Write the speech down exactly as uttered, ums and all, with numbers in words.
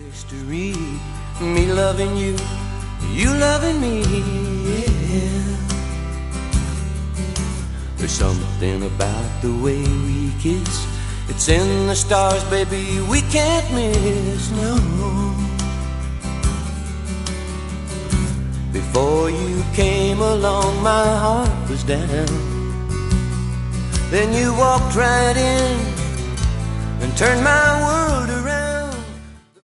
history, me loving you, you loving me, yeah. There's something about the way we kiss, it's in the stars, baby, we can't miss, no. Before you came along, my heart was down. Then you walked right in and turned my world